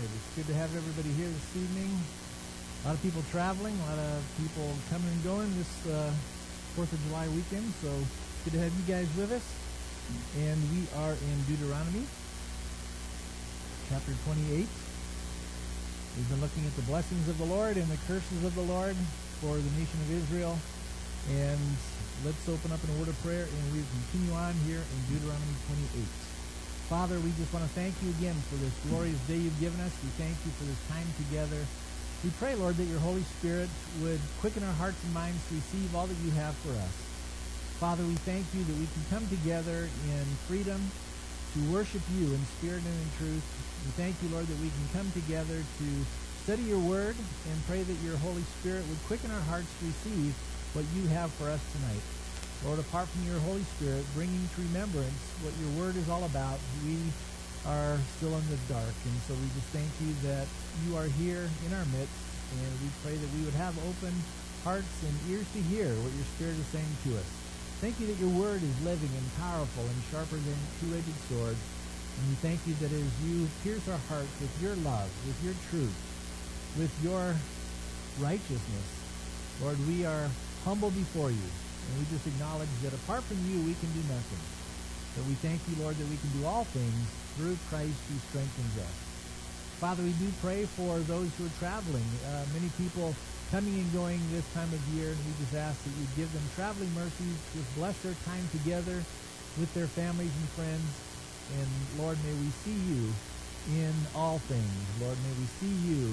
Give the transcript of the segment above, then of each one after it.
It's good to have everybody here this evening. A lot of people traveling, a lot of people coming and going this 4th of July weekend, so good to have you guys with us. And we are in Deuteronomy, chapter 28. We've been looking at the blessings of the Lord and the curses of the Lord for the nation of Israel. And let's open up in a word of prayer, and we continue on here in Deuteronomy 28. Father, we just want to thank you again for this glorious day you've given us. We thank you for this time together. We pray, Lord, that your Holy Spirit would quicken our hearts and minds to receive all that you have for us. Father, we thank you that we can come together in freedom to worship you in spirit and in truth. We thank you, Lord, that we can come together to study your word and pray that your Holy Spirit would quicken our hearts to receive what you have for us tonight. Lord, apart from your Holy Spirit bringing to remembrance what your word is all about, we are still in the dark. And so we just thank you that you are here in our midst, and we pray that we would have open hearts and ears to hear what your Spirit is saying to us. Thank you that your word is living and powerful and sharper than a two-edged sword. And we thank you that as you pierce our hearts with your love, with your truth, with your righteousness, Lord, we are humble before you. And we just acknowledge that apart from you, we can do nothing. But we thank you, Lord, that we can do all things through Christ who strengthens us. Father, we do pray for those who are traveling. Many people coming and going this time of year, and we just ask that you give them traveling mercies. Just bless their time together with their families and friends. And, Lord, may we see you in all things. Lord, may we see you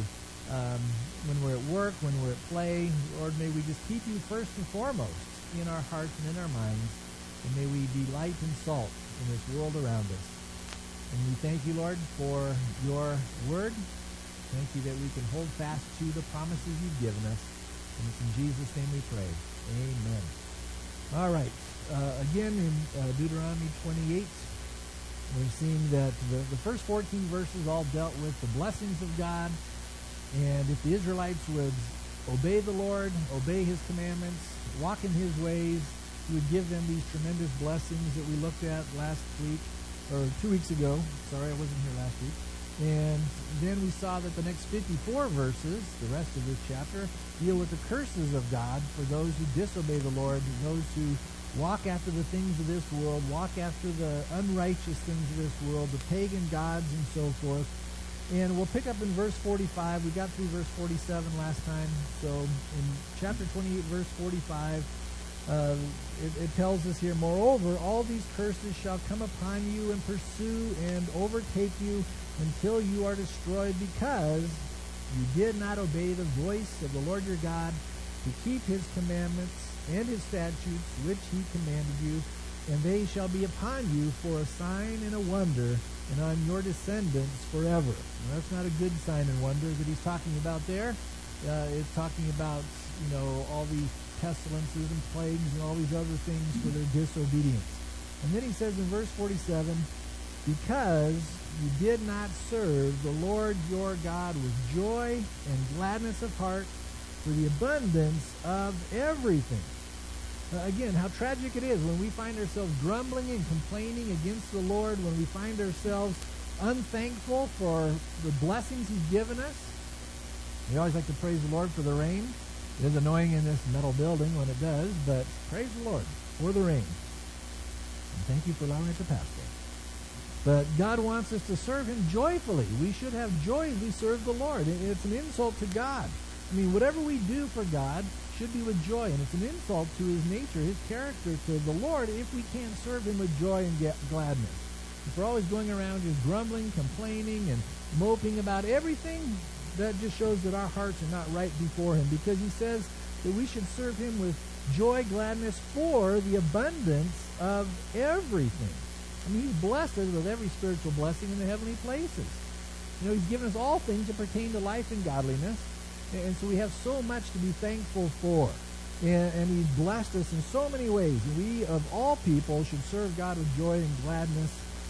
when we're at work, when we're at play. Lord, may we just keep you first and foremost in our hearts and in our minds, and may we be light and salt in this world around us. And we thank you, Lord, for your word. Thank you that we can hold fast to the promises you've given us. And it's in Jesus' name we pray. Amen. All right. Again, in Deuteronomy 28, we're seeing that the first 14 verses all dealt with the blessings of God. And if the Israelites would obey the Lord, obey his commandments, walk in his ways, he would give them these tremendous blessings that we looked at last week, or 2 weeks ago. Sorry, I wasn't here last week. And then we saw that the next 54 verses, the rest of this chapter, deal with the curses of God for those who disobey the Lord, those who walk after the things of this world, walk after the unrighteous things of this world, the pagan gods and so forth. And we'll pick up in verse 45. We got through verse 47 last time. So in chapter 28, verse 45, it tells us here, "Moreover, all these curses shall come upon you and pursue and overtake you until you are destroyed, because you did not obey the voice of the Lord your God to keep his commandments and his statutes which he commanded you. And they shall be upon you for a sign and a wonder, and on your descendants forever." Now, that's not a good sign and wonder that he's talking about there. It's talking about, all these pestilences and plagues and all these other things for their disobedience. And then he says in verse 47, "Because you did not serve the Lord your God with joy and gladness of heart for the abundance of everything." Again, how tragic it is when we find ourselves grumbling and complaining against the Lord, when we find ourselves unthankful for the blessings he's given us. We always like to praise the Lord for the rain. It is annoying in this metal building when it does, but praise the Lord for the rain. And thank you for allowing it to pass there. But God wants us to serve him joyfully. We should have joy as we serve the Lord. It's an insult to God. I mean, whatever we do for God should be with joy, and it's an insult to his nature, his character, to the Lord, if we can't serve him with joy and gladness. If we're always going around just grumbling, complaining, and moping about everything, that just shows that our hearts are not right before him, because he says that we should serve him with joy, gladness, for the abundance of everything. I mean, he's blessed us with every spiritual blessing in the heavenly places. He's given us all things that pertain to life and godliness. And so we have so much to be thankful for. And he's blessed us in so many ways. And we, of all people, should serve God with joy and gladness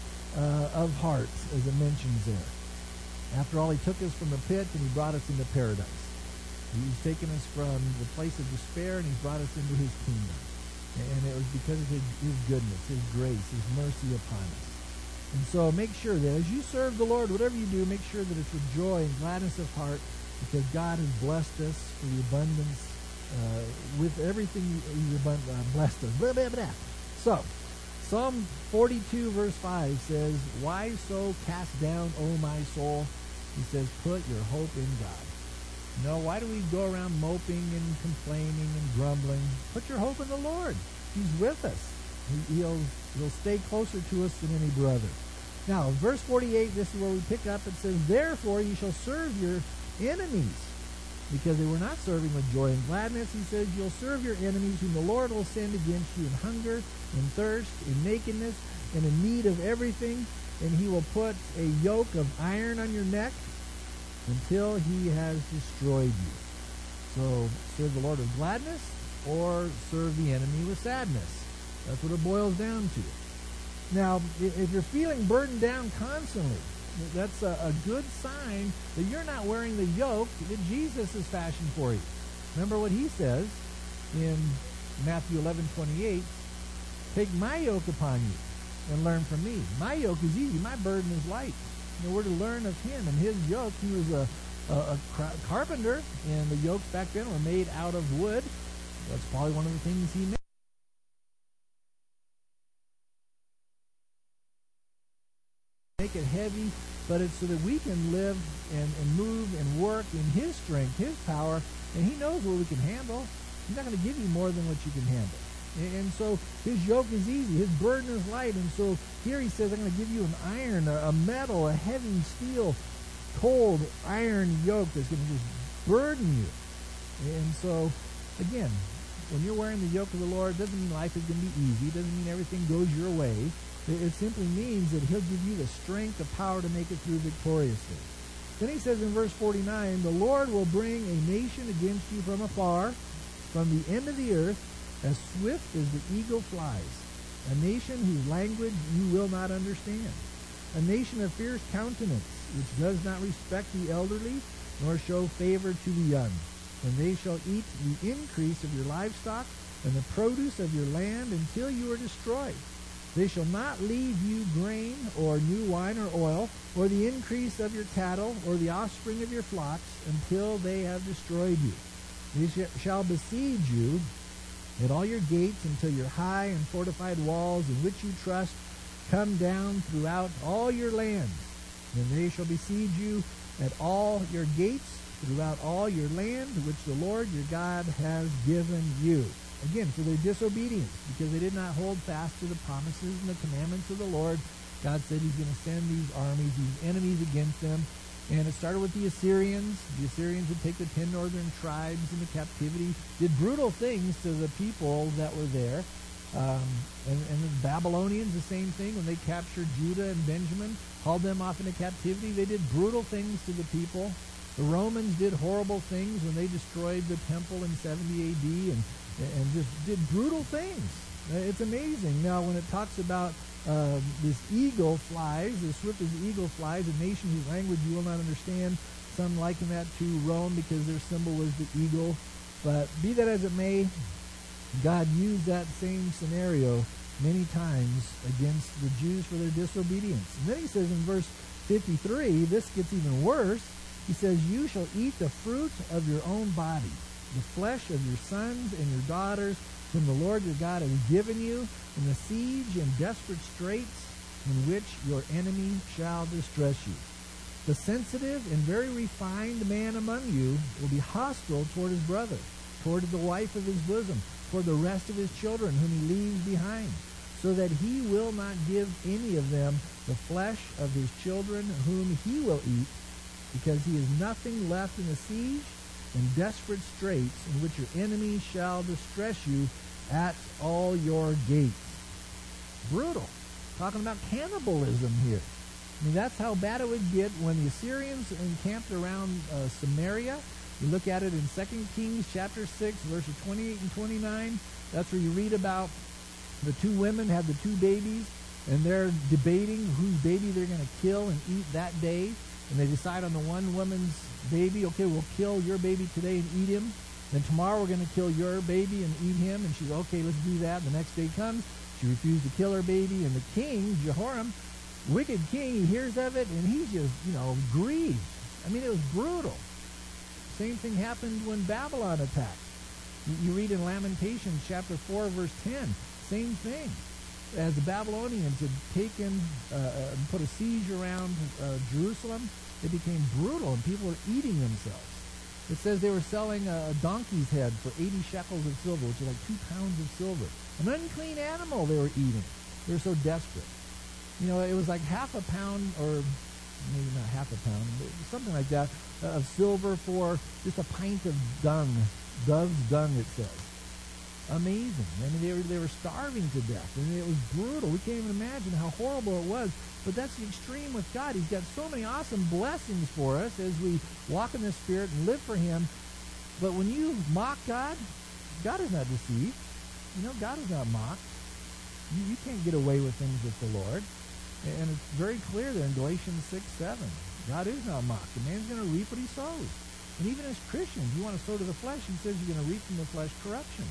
of heart, as it mentions there. After all, he took us from the pit and he brought us into paradise. He's taken us from the place of despair and he's brought us into his kingdom. And it was because of his goodness, his grace, his mercy upon us. And so make sure that as you serve the Lord, whatever you do, make sure that it's with joy and gladness of heart, because God has blessed us for the abundance, with everything He's blessed us. Blah, blah, blah. So, Psalm 42 verse 5 says, "Why so cast down, O my soul?" He says, "Put your hope in God." No, why do we go around moping and complaining and grumbling? Put your hope in the Lord. He's with us. He'll stay closer to us than any brother. Now, verse 48, this is where we pick up. It says, "Therefore you shall serve your enemies." Because they were not serving with joy and gladness, he says, you'll serve your enemies whom the Lord will send against you in hunger, in thirst, in nakedness, and in need of everything. And he will put a yoke of iron on your neck until he has destroyed you. So serve the Lord with gladness or serve the enemy with sadness. That's what it boils down to. Now, if you're feeling burdened down constantly, that's a good sign that you're not wearing the yoke that Jesus has fashioned for you. Remember what he says in Matthew 11:28, "Take my yoke upon you and learn from me. My yoke is easy, my burden is light." We're to learn of him and his yoke. He was a carpenter, and the yokes back then were made out of wood. That's probably one of the things he made. Make it heavy, but it's so that we can live and move and work in his strength, his power, and he knows what we can handle. He's not going to give you more than what you can handle. And so his yoke is easy, his burden is light. And so here he says, I'm going to give you an iron, a metal, a heavy steel, cold iron yoke that's going to just burden you. And so, again, when you're wearing the yoke of the Lord, it doesn't mean life is going to be easy. It doesn't mean everything goes your way. It simply means that he'll give you the strength, the power to make it through victoriously. Then he says in verse 49, "The Lord will bring a nation against you from afar, from the end of the earth, as swift as the eagle flies, a nation whose language you will not understand, a nation of fierce countenance, which does not respect the elderly, nor show favor to the young. And they shall eat the increase of your livestock, and the produce of your land, until you are destroyed. They shall not leave you grain, or new wine, or oil, or the increase of your cattle, or the offspring of your flocks, until they have destroyed you. They shall besiege you at all your gates, until your high and fortified walls, in which you trust, come down throughout all your lands. And they shall besiege you at all your gates, throughout all your land, which the Lord your God has given you." Again, for their disobedience, because they did not hold fast to the promises and the commandments of the Lord. God said he's going to send these armies, these enemies against them. And it started with the Assyrians. The Assyrians would take the 10 northern tribes into captivity, did brutal things to the people that were there. And the Babylonians, the same thing. When they captured Judah and Benjamin, hauled them off into captivity, they did brutal things to the people. The Romans did horrible things when they destroyed the temple in 70 A.D. and just did brutal things. It's amazing. Now, when it talks about this eagle flies, as swift as the eagle flies, a nation whose language you will not understand, some liken that to Rome because their symbol was the eagle. But be that as it may, God used that same scenario many times against the Jews for their disobedience. And then he says in verse 53, this gets even worse. He says, "You shall eat the fruit of your own body, the flesh of your sons and your daughters, whom the Lord your God has given you, in the siege and desperate straits in which your enemy shall distress you. The sensitive and very refined man among you will be hostile toward his brother, toward the wife of his bosom, toward the rest of his children whom he leaves behind, so that he will not give any of them the flesh of his children whom he will eat, because he has nothing left in the siege and desperate straits in which your enemy shall distress you at all your gates." Brutal. Talking about cannibalism here. I mean, that's how bad it would get when the Assyrians encamped around Samaria. You look at it in 2 Kings chapter 6, verses 28 and 29. That's where you read about the two women had the two babies, and they're debating whose baby they're going to kill and eat that day. And they decide on the one woman's baby, okay, we'll kill your baby today and eat him. Then tomorrow we're going to kill your baby and eat him. And she's, okay, let's do that. The next day comes, she refused to kill her baby. And the king, Jehoram, wicked king, he hears of it, and he's just, grieved. I mean, it was brutal. Same thing happened when Babylon attacked. You read in Lamentations chapter 4, verse 10, same thing. As the Babylonians had taken, put a siege around Jerusalem, it became brutal, and people were eating themselves. It says they were selling a donkey's head for 80 shekels of silver, which is like 2 pounds of silver. An unclean animal they were eating. They were so desperate. It was like half a pound, or maybe not half a pound, but something like that, of silver for just a pint of dung, dove's dung, it says. Amazing. I mean, they were starving to death, and it was brutal. We can't even imagine how horrible it was. But that's the extreme with God. He's got so many awesome blessings for us as we walk in the Spirit and live for Him. But when you mock God, God is not deceived. God is not mocked. You can't get away with things with the Lord. And it's very clear there in Galatians 6:7. God is not mocked. A man's going to reap what he sows. And even as Christians, you want to sow to the flesh, he says you're going to reap from the flesh corruption.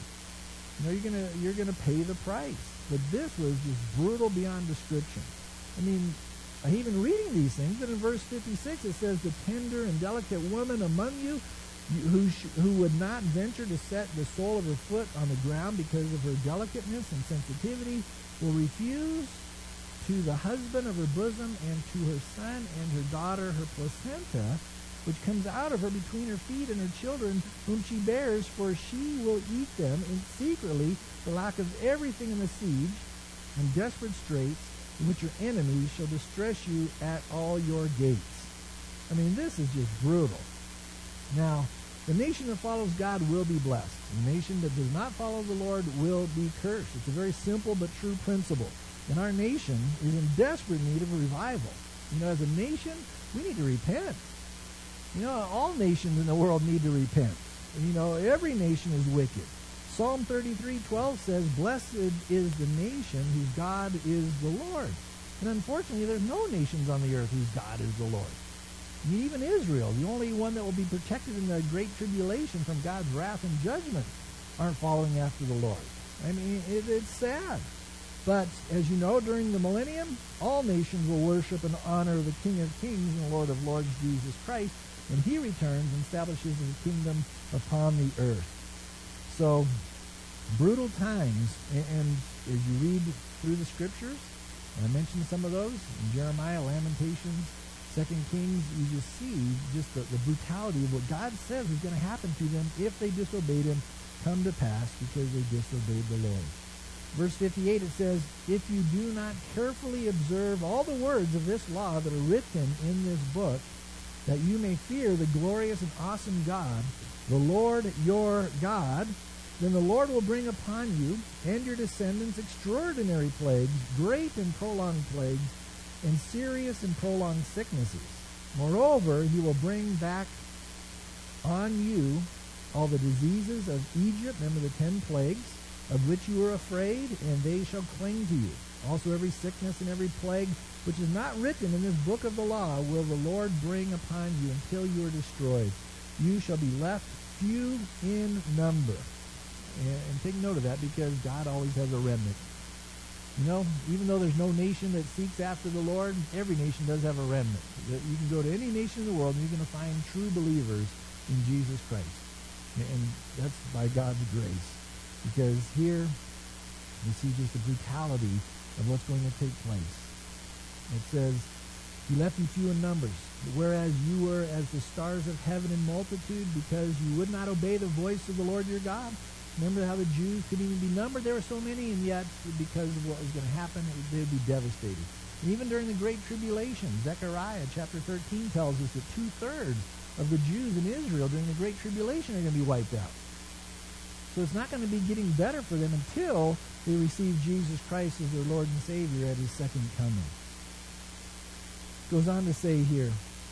You're going to pay the price. But this was just brutal beyond description. I mean, even reading these things, but in verse 56 it says, the tender and delicate woman among you who would not venture to set the sole of her foot on the ground because of her delicateness and sensitivity will refuse to the husband of her bosom and to her son and her daughter her placenta, which comes out of her between her feet and her children whom she bears, for she will eat them in secretly for lack of everything in the siege and desperate straits in which your enemies shall distress you at all your gates. I mean, this is just brutal. Now, the nation that follows God will be blessed. The nation that does not follow the Lord will be cursed. It's a very simple but true principle. And our nation is in desperate need of a revival. As a nation, we need to repent. All nations in the world need to repent. Every nation is wicked. Psalm 33:12 says, blessed is the nation whose God is the Lord. And unfortunately, there's no nations on the earth whose God is the Lord. Even Israel, the only one that will be protected in the great tribulation from God's wrath and judgment, aren't following after the Lord. I mean, it's sad. But, as you know, during the millennium, all nations will worship and honor the King of Kings and Lord of Lords, Jesus Christ, when He returns and establishes His kingdom upon the earth. So, brutal times, and as you read through the Scriptures, and I mentioned some of those, in Jeremiah, Lamentations, 2 Kings, you just see just the brutality of what God says is going to happen to them if they disobeyed Him come to pass because they disobeyed the Lord. Verse 58, it says, if you do not carefully observe all the words of this law that are written in this book, that you may fear the glorious and awesome God, the Lord your God, then the Lord will bring upon you and your descendants extraordinary plagues, great and prolonged plagues, and serious and prolonged sicknesses. Moreover, He will bring back on you all the diseases of Egypt, remember the 10 plagues, of which you were afraid, and they shall cling to you. Also every sickness and every plague which is not written in this book of the law will the Lord bring upon you until you are destroyed. You shall be left few in number. And take note of that, because God always has a remnant. Even though there's no nation that seeks after the Lord, every nation does have a remnant. You can go to any nation in the world and you're going to find true believers in Jesus Christ. And that's by God's grace. Because here we see just the brutality of what's going to take place. It says, He left you few in numbers, whereas you were as the stars of heaven in multitude, because you would not obey the voice of the Lord your God. Remember how the Jews couldn't even be numbered? There were so many, and yet, because of what was going to happen, they would be devastated. And even during the Great Tribulation, Zechariah chapter 13 tells us that 2/3 of the Jews in Israel during the Great Tribulation are going to be wiped out. So it's not going to be getting better for them until they receive Jesus Christ as their Lord and Savior at His second coming. It goes on to say here,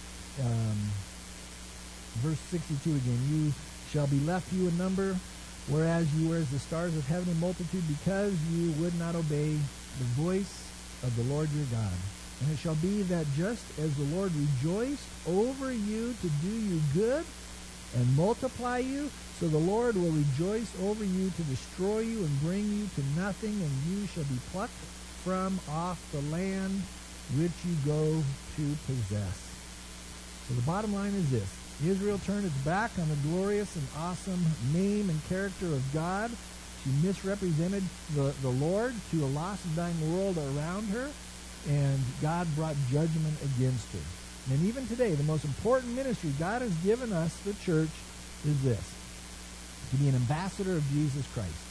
verse 62 again, you shall be left few in number, whereas you were as the stars of heaven in multitude, because you would not obey the voice of the Lord your God. And it shall be that just as the Lord rejoiced over you to do you good and multiply you, so the Lord will rejoice over you to destroy you and bring you to nothing, and you shall be plucked from off the land which you go to possess. So the bottom line is this. Israel turned its back on the glorious and awesome name and character of God. She misrepresented the Lord to a lost and dying world around her, and God brought judgment against her. And even today, the most important ministry God has given us, the church, is this: to be an ambassador of Jesus Christ,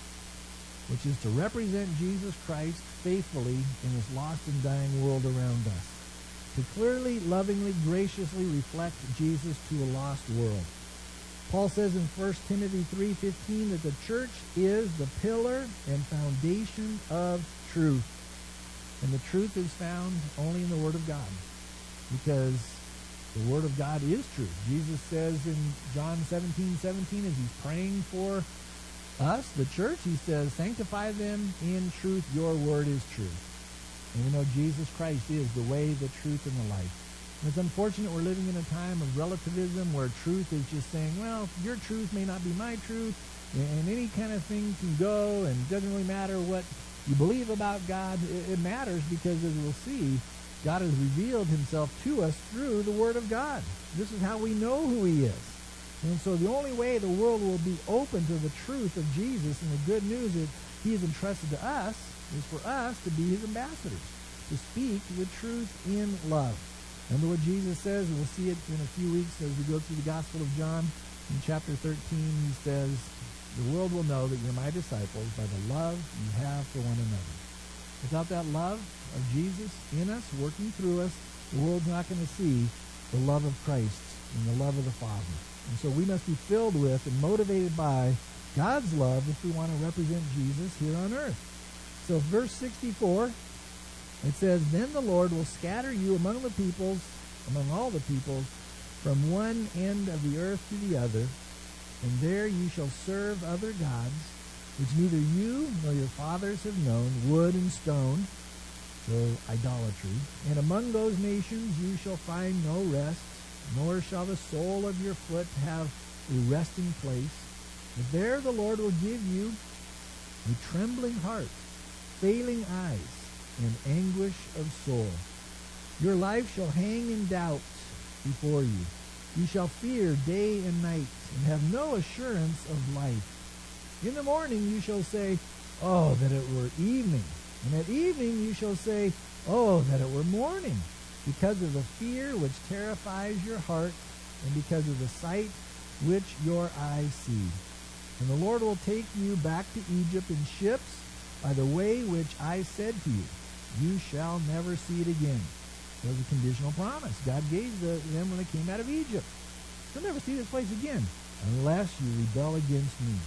which is to represent Jesus Christ faithfully in this lost and dying world around us, to clearly, lovingly, graciously reflect Jesus to a lost world. Paul says in 1 Timothy 3:15 that the church is the pillar and foundation of truth. And the truth is found only in the Word of God, because the Word of God is truth. Jesus says in John 17:17, as he's praying for us, the church, he says, sanctify them in truth, your word is truth. And we know Jesus Christ is the way, the truth, and the life. And it's unfortunate we're living in a time of relativism where truth is just saying, well, your truth may not be my truth, and any kind of thing can go, and it doesn't really matter what you believe about God. It matters because, as we'll see, God has revealed himself to us through the Word of God. This is how we know who he is. And so the only way the world will be open to the truth of Jesus and the good news that he has entrusted to us is for us to be his ambassadors, to speak the truth in love. Remember what Jesus says, and we'll see it in a few weeks as we go through the Gospel of John. In chapter 13, he says, the world will know that you're my disciples by the love you have for one another. Without that love of Jesus in us, working through us, the world's not going to see the love of Christ and the love of the Father. And so we must be filled with and motivated by God's love if we want to represent Jesus here on earth. So verse 64, it says, then the Lord will scatter you among the peoples, among all the peoples, from one end of the earth to the other, and there you shall serve other gods, which neither you nor your fathers have known, wood and stone, so idolatry. And among those nations you shall find no rest, nor shall the sole of your foot have a resting place. But there the Lord will give you a trembling heart, failing eyes, and anguish of soul. Your life shall hang in doubt before you. You shall fear day and night, and have no assurance of life. In the morning you shall say, oh, that it were evening. And at evening you shall say, oh, that it were morning, because of the fear which terrifies your heart, and because of the sight which your eyes see. And the Lord will take you back to Egypt in ships by the way which I said to you. You shall never see it again. It was a conditional promise God gave them when they came out of Egypt. You'll never see this place again unless you rebel against me.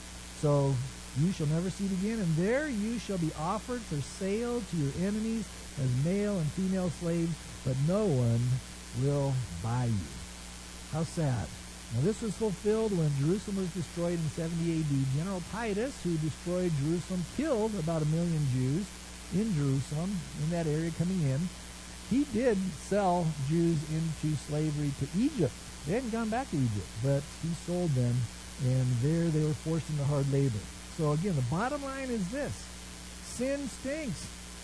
So you shall never see it again, and there you shall be offered for sale to your enemies as male and female slaves, but no one will buy you. How sad. Now this was fulfilled when Jerusalem was destroyed in 70 AD. General Titus, who destroyed Jerusalem, killed about 1 million Jews in Jerusalem, in that area coming in. He did sell Jews into slavery to Egypt. They hadn't gone back to Egypt, but he sold them, and there they were forced into hard labor. So again, the bottom line is this. Sin stinks.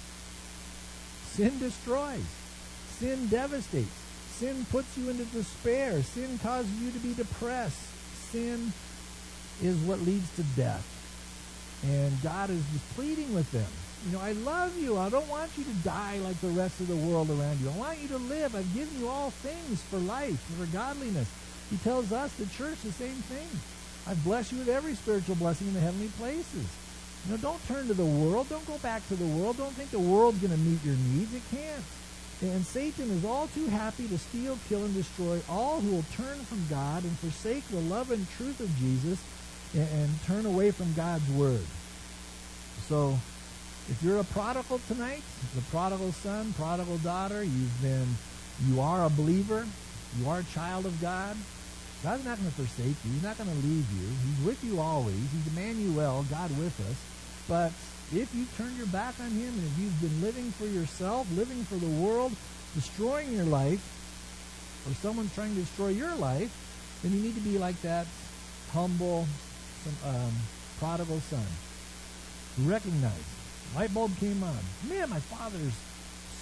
Sin destroys. Sin devastates. Sin puts you into despair. Sin causes you to be depressed. Sin is what leads to death. And God is just pleading with them. You know, I love you. I don't want you to die like the rest of the world around you. I want you to live. I've given you all things for life, for godliness. He tells us, the church, the same thing. I've blessed you with every spiritual blessing in the heavenly places. You know, don't turn to the world. Don't go back to the world. Don't think the world's going to meet your needs. It can't. And Satan is all too happy to steal, kill, and destroy all who will turn from God and forsake the love and truth of Jesus and turn away from God's word. So, if you're a prodigal tonight, the prodigal son, prodigal daughter, you are a believer, you are a child of God, God's not going to forsake you. He's not going to leave you. He's with you always. He's Emmanuel, God with us. But if you turn your back on him, and if you've been living for yourself, living for the world, destroying your life, or someone's trying to destroy your life, then you need to be like that humble prodigal son. Recognize. Light bulb came on. Man, my father's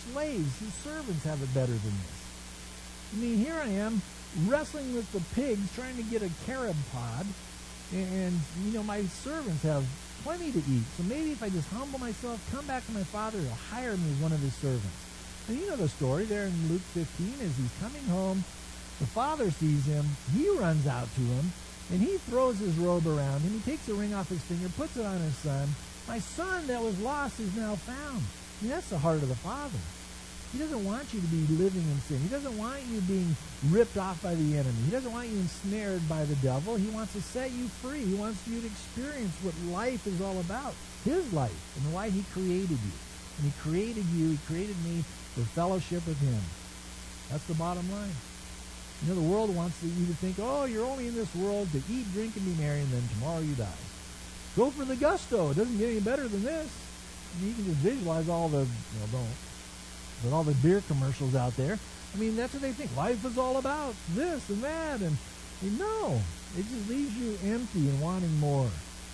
slaves, his servants have it better than this. I mean, here I am wrestling with the pigs trying to get a carob pod, and my servants have plenty to eat. So maybe if I just humble myself, come back to my father, he'll hire me as one of his servants. And you know the story there in Luke 15, as he's coming home, the father sees him, he runs out to him, and he throws his robe around him, he takes a ring off his finger, puts it on his son. My son that was lost is now found. I mean, that's the heart of the Father. He doesn't want you to be living in sin. He doesn't want you being ripped off by the enemy. He doesn't want you ensnared by the devil. He wants to set you free. He wants you to experience what life is all about, his life, and why he created you. And he created you, he created me for fellowship with him. That's the bottom line. The world wants you to think, oh, you're only in this world to eat, drink, and be merry, and then tomorrow you die. Go for the gusto. It doesn't get any better than this. You can just visualize all the, but all the beer commercials out there. I mean, that's what they think. Life is all about this and that. And no, it just leaves you empty and wanting more.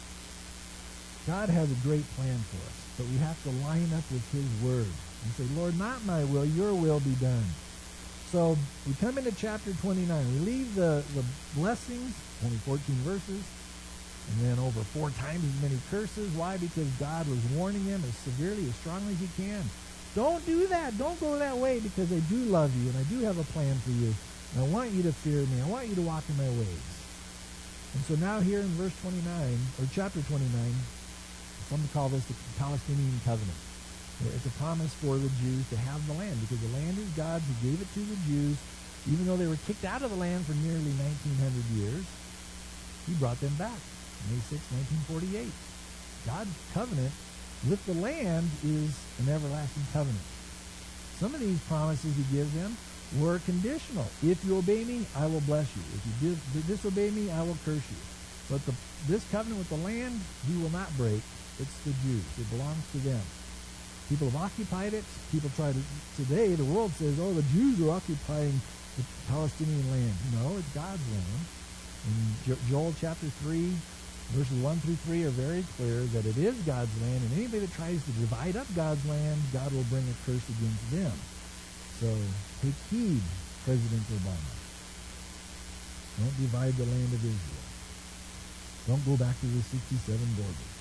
God has a great plan for us, but we have to line up with his word and say, Lord, not my will, your will be done. So we come into chapter 29. We leave the blessings, only 14 verses, and then over 4 times as many curses. Why? Because God was warning them as severely, as strongly as he can. Don't do that. Don't go that way, because I do love you, and I do have a plan for you. And I want you to fear me. I want you to walk in my ways. And so now here in verse 29, or chapter 29, some call this the Palestinian covenant. It's a promise for the Jews to have the land, because the land is God's. He gave it to the Jews. Even though they were kicked out of the land for nearly 1,900 years, he brought them back. May 6, 1948. God's covenant with the land is an everlasting covenant. Some of these promises he gives them were conditional. If you obey me, I will bless you. If you disobey me, I will curse you. But this covenant with the land, he will not break. It's the Jews. It belongs to them. People have occupied it. People try to, today the world says, oh, the Jews are occupying the Palestinian land. No, it's God's land. In Joel chapter 3, verses 1 through 3 are very clear that it is God's land, and anybody that tries to divide up God's land, God will bring a curse against them. So take heed, President Obama. Don't divide the land of Israel. Don't go back to the 67 borders.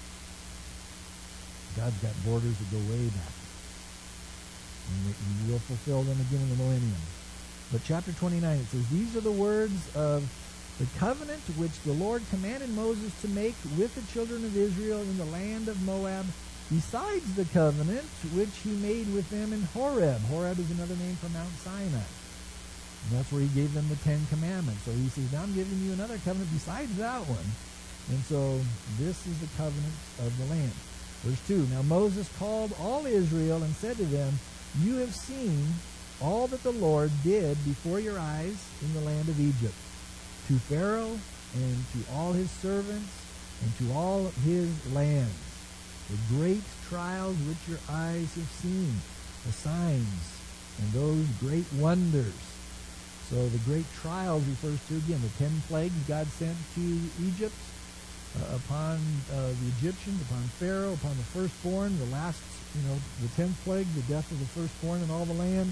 God's got borders that go way back. And he will fulfill them again in the millennium. But chapter 29, it says, these are the words of the covenant which the Lord commanded Moses to make with the children of Israel in the land of Moab, besides the covenant which he made with them in Horeb. Horeb is another name for Mount Sinai. And that's where he gave them the 10 commandments. So he says, now I'm giving you another covenant besides that one. And so this is the covenant of the land. Verse 2, now Moses called all Israel and said to them, you have seen all that the Lord did before your eyes in the land of Egypt, to Pharaoh and to all his servants and to all his lands, the great trials which your eyes have seen, the signs and those great wonders. So the great trials refers to, again, the 10 plagues God sent to Egypt, upon the Egyptians, upon Pharaoh, upon the firstborn, the last, the 10th plague, the death of the firstborn in all the land.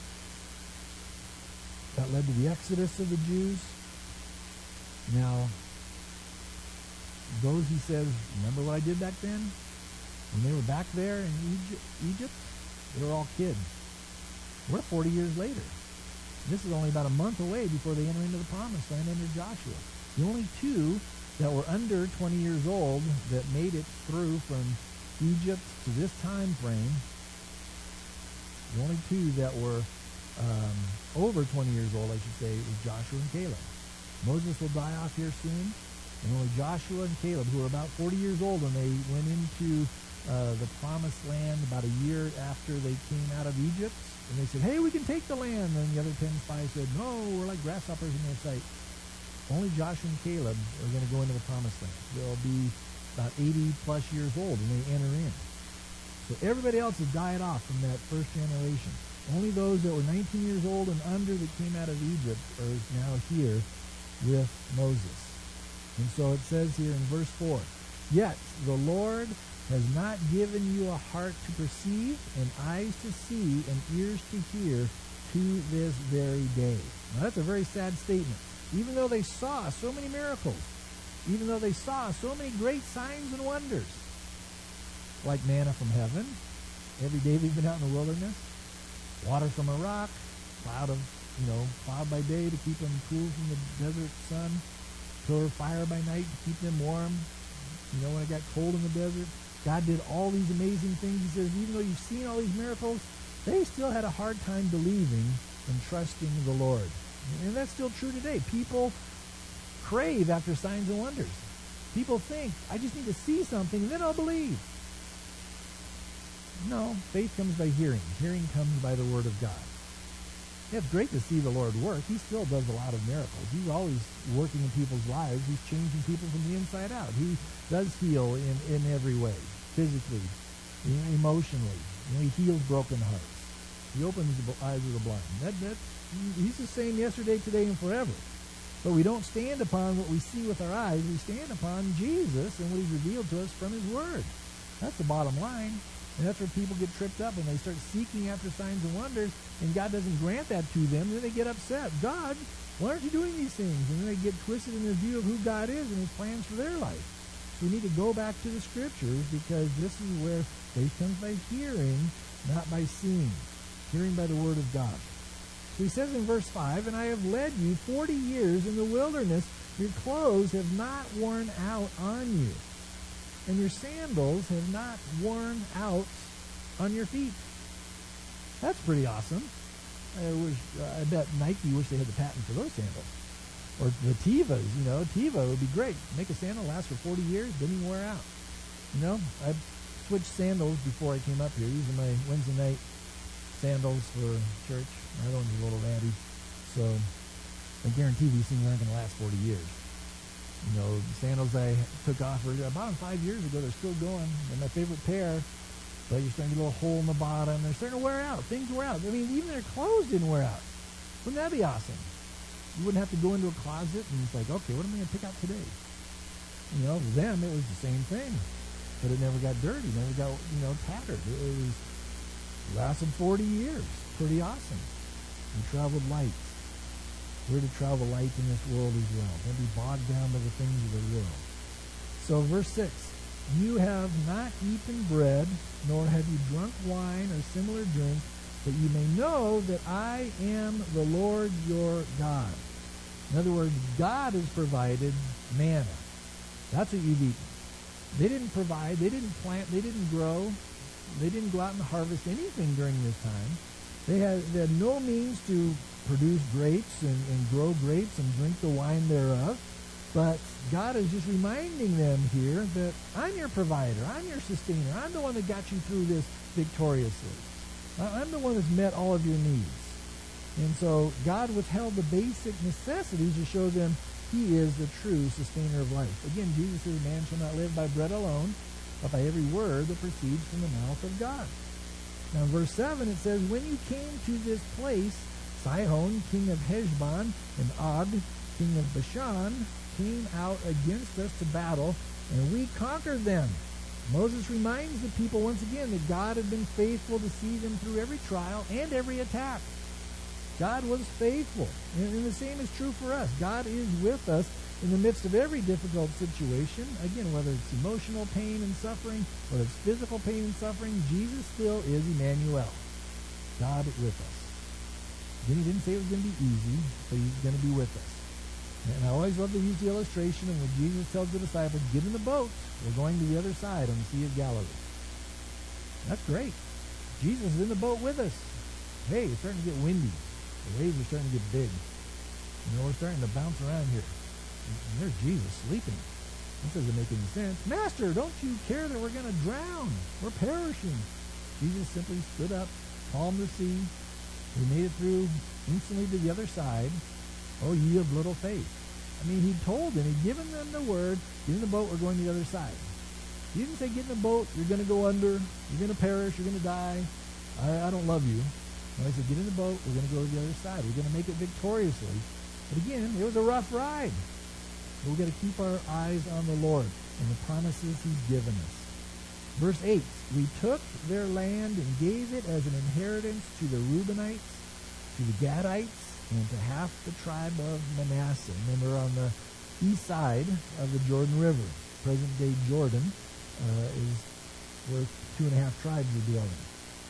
That led to the exodus of the Jews. Now, those, he says, remember what I did back then? When they were back there in Egypt, they were all kids. We're 40 years later. This is only about a month away before they enter into the promised land under Joshua. The only two that were under 20 years old that made it through from Egypt to this time frame, the only two that were over 20 years old, I should say, was Joshua and Caleb. Moses will die off here soon, and only Joshua and Caleb, who were about 40 years old when they went into the promised land about a year after they came out of Egypt, and they said, hey, we can take the land. And the other 10 spies said, no, we're like grasshoppers in their sight. Only Joshua and Caleb are going to go into the promised land. They'll be about 80 plus years old when they enter in. So everybody else has died off from that first generation. Only those that were 19 years old and under that came out of Egypt are now here with Moses. And so it says here in verse 4, yet the Lord has not given you a heart to perceive, and eyes to see, and ears to hear, to this very day. Now that's a very sad statement. Even though they saw so many miracles, even though they saw so many great signs and wonders, like manna from heaven, every day they've been out in the wilderness, water from a rock, cloud by day to keep them cool from the desert sun, pillar of fire by night to keep them warm. When it got cold in the desert, God did all these amazing things. He says, even though you've seen all these miracles, they still had a hard time believing and trusting the Lord. And that's still true today. People crave after signs and wonders. People think, I just need to see something and then I'll believe. No, faith comes by hearing. Hearing comes by the Word of God. Yeah, it's great to see the Lord work. He still does a lot of miracles. He's always working in people's lives. He's changing people from the inside out. He does heal in every way, physically, emotionally. He heals broken hearts. He opens the eyes of the blind. He's the same yesterday, today, and forever. But we don't stand upon what we see with our eyes. We stand upon Jesus and what He's revealed to us from His Word. That's the bottom line. And that's where people get tripped up when they start seeking after signs and wonders, and God doesn't grant that to them. Then they get upset. God, why aren't you doing these things? And then they get twisted in their view of who God is and His plans for their life. So we need to go back to the Scriptures, because this is where faith comes by hearing, not by seeing. Hearing by the Word of God. So He says in verse 5, and I have led you 40 years in the wilderness. Your clothes have not worn out on you, and your sandals have not worn out on your feet. That's pretty awesome. I bet Nike wish they had the patent for those sandals. Or the Tevas, Teva would be great. Make a sandal last for 40 years, didn't even wear out. I switched sandals before I came up here, using my Wednesday night sandals for church. My one's a little ratty, so I guarantee these things aren't going to last 40 years. The sandals I took off I bought them 5 years ago. They're still going. They're my favorite pair, but you're starting to get a little hole in the bottom. They're starting to wear out. Things wear out. Even their clothes didn't wear out. Wouldn't that be awesome? You wouldn't have to go into a closet and it's like, okay, what am I going to pick out today? For them, it was the same thing, but it never got dirty, never got tattered. It was lasted 40 years. Pretty awesome. We traveled light. We're to travel light in this world as well. Don't be bogged down by the things of the world. So verse 6, you have not eaten bread, nor have you drunk wine or similar drink, that you may know that I am the Lord your God. In other words, God has provided manna. That's what you've eaten. They didn't provide, they didn't plant, they didn't grow, they didn't go out and harvest anything during this time. They had no means to produce grapes and grow grapes and drink the wine thereof. But God is just reminding them here that I'm your provider, I'm your sustainer, I'm the one that got you through this victoriously. I'm the one that's met all of your needs. And so God withheld the basic necessities to show them He is the true sustainer of life. Again, Jesus says, man shall not live by bread alone, but by every word that proceeds from the mouth of God. Now in verse 7 it says, when you came to this place, Sihon, king of Heshbon, and Og, king of Bashan, came out against us to battle, and we conquered them. Moses reminds the people once again that God had been faithful to see them through every trial and every attack. God was faithful. And the same is true for us. God is with us in the midst of every difficult situation. Again, whether it's emotional pain and suffering, whether it's physical pain and suffering, Jesus still is Emmanuel. God with us. Again, He didn't say it was going to be easy, but He's going to be with us. And I always love to use the illustration of when Jesus tells the disciples, get in the boat. We're going to the other side on the Sea of Galilee. That's great. Jesus is in the boat with us. Hey, it's starting to get windy. The waves are starting to get big. We're starting to bounce around here. And there's Jesus sleeping. This doesn't make any sense. Master, don't you care that we're going to drown? We're perishing. Jesus simply stood up, calmed the sea. We made it through instantly to the other side. Oh, ye of little faith. He told them, he'd given them the word, get in the boat, we're going to the other side. He didn't say get in the boat, you're going to go under, you're going to perish, you're going to die. I don't love you. No, he said, get in the boat, we're going to go to the other side. We're going to make it victoriously. But again, it was a rough ride. But we've got to keep our eyes on the Lord and the promises He's given us. Verse 8, we took their land and gave it as an inheritance to the Reubenites, to the Gadites, and to half the tribe of Manasseh. Remember, on the east side of the Jordan River, present-day Jordan, is where 2.5 tribes are dwelling.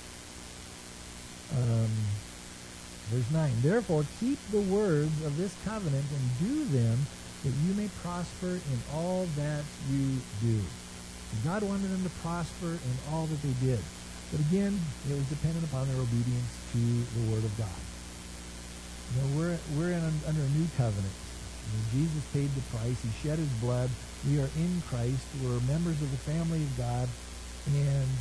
Verse 9, therefore keep the words of this covenant and do them, that you may prosper in all that you do. And God wanted them to prosper in all that they did. But again, it was dependent upon their obedience to the Word of God. You know, we're under a new covenant. You know, Jesus paid the price. He shed his blood. We are in Christ. We're members of the family of God. And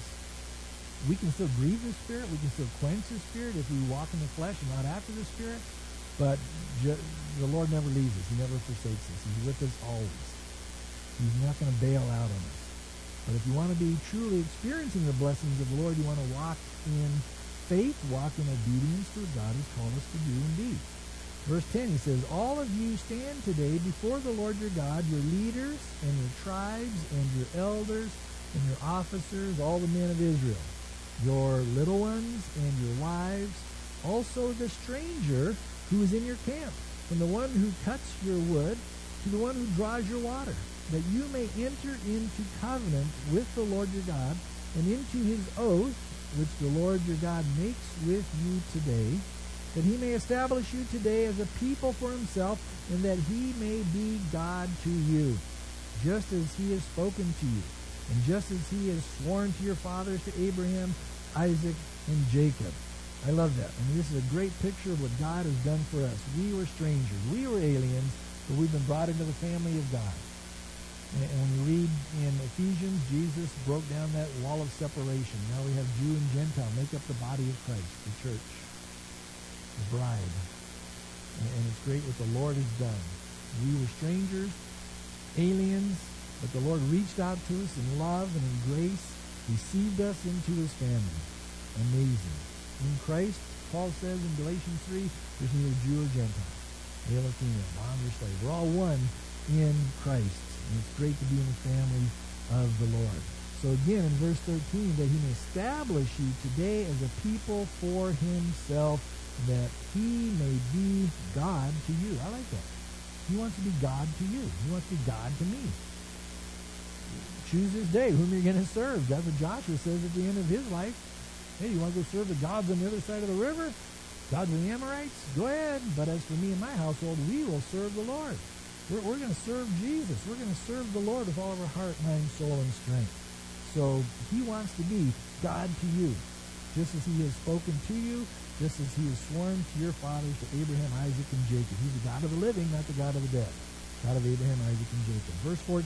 we can still grieve the Spirit. We can still quench the Spirit if we walk in the flesh and not after the Spirit. But the Lord never leaves us. He never forsakes us. He's with us always. He's not going to bail out on us. But if you want to be truly experiencing the blessings of the Lord, you want to walk in faith, walk in obedience to what God has called us to do and be. Verse 10, he says, all of you stand today before the Lord your God, your leaders and your tribes and your elders and your officers, all the men of Israel, your little ones and your wives, also the stranger who is in your camp, from the one who cuts your wood to the one who draws your water, that you may enter into covenant with the Lord your God, and into his oath, which the Lord your God makes with you today, that he may establish you today as a people for himself, and that he may be God to you, just as he has spoken to you, and just as he has sworn to your fathers, to Abraham, Isaac, and Jacob. I love that. I mean, this is a great picture of what God has done for us. We were strangers. We were aliens, but we've been brought into the family of God. And when you read in Ephesians, Jesus broke down that wall of separation. Now we have Jew and Gentile make up the body of Christ, the church, the bride. And it's great what the Lord has done. We were strangers, aliens, but the Lord reached out to us in love and in grace, received us into his family. Amazing. In Christ, Paul says in Galatians 3, there's neither Jew or Gentile, male or female, bond or slave. We're all one in Christ. And it's great to be in the family of the Lord. So again, in verse 13, that he may establish you today as a people for himself, that he may be God to you. I like that. He wants to be God to you. He wants to be God to me. Choose this day whom you're going to serve. That's what Joshua says at the end of his life. Hey, you want to go serve the gods on the other side of the river? Gods of the Amorites? Go ahead. But as for me and my household, we will serve the Lord. We're going to serve Jesus. We're going to serve the Lord with all of our heart, mind, soul, and strength. So he wants to be God to you, just as he has spoken to you, just as he has sworn to your fathers, to Abraham, Isaac, and Jacob. He's the God of the living, not the God of the dead. God of Abraham, Isaac, and Jacob. Verse 14.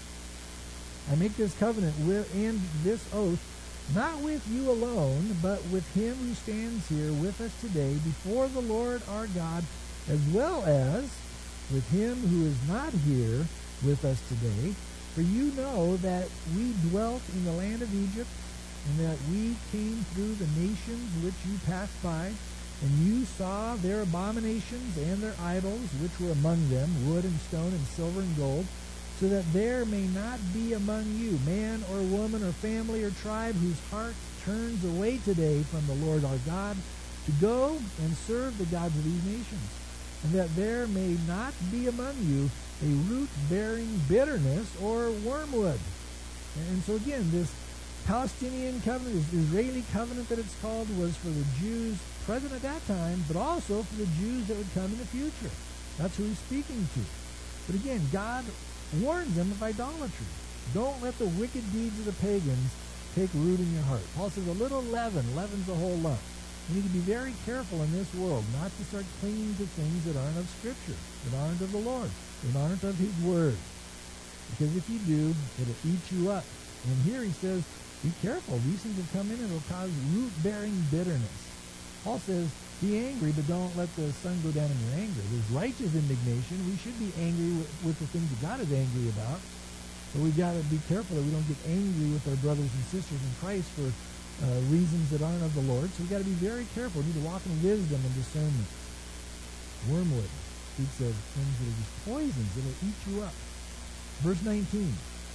I make this covenant and this oath, not with you alone, but with him who stands here with us today before the Lord our God, as well as with him who is not here with us today. For you know that we dwelt in the land of Egypt, and that we came through the nations which you passed by, and you saw their abominations and their idols, which were among them, wood and stone and silver and gold, so that there may not be among you man or woman or family or tribe whose heart turns away today from the Lord our God, to go and serve the gods of these nations. And that there may not be among you a root bearing bitterness or wormwood. And so again, this Palestinian covenant, this Israeli covenant that it's called, was for the Jews present at that time, but also for the Jews that would come in the future. That's who he's speaking to. But again, God warns them of idolatry. Don't let the wicked deeds of the pagans take root in your heart. Paul says a little leaven leavens the whole lump. We need to be very careful in this world not to start clinging to things that aren't of Scripture, that aren't of the Lord, that aren't of his Word. Because if you do, it'll eat you up. And here he says, be careful. These things will come in and it'll cause root-bearing bitterness. Paul says, be angry, but don't let the sun go down in your anger. There's righteous indignation. We should be angry with the things that God is angry about. But we've got to be careful that we don't get angry with our brothers and sisters in Christ for reasons that aren't of the Lord. So we've got to be very careful. We need to walk in wisdom and discernment. Wormwood speaks of things that are just poisons. It'll eat you up. Verse 19.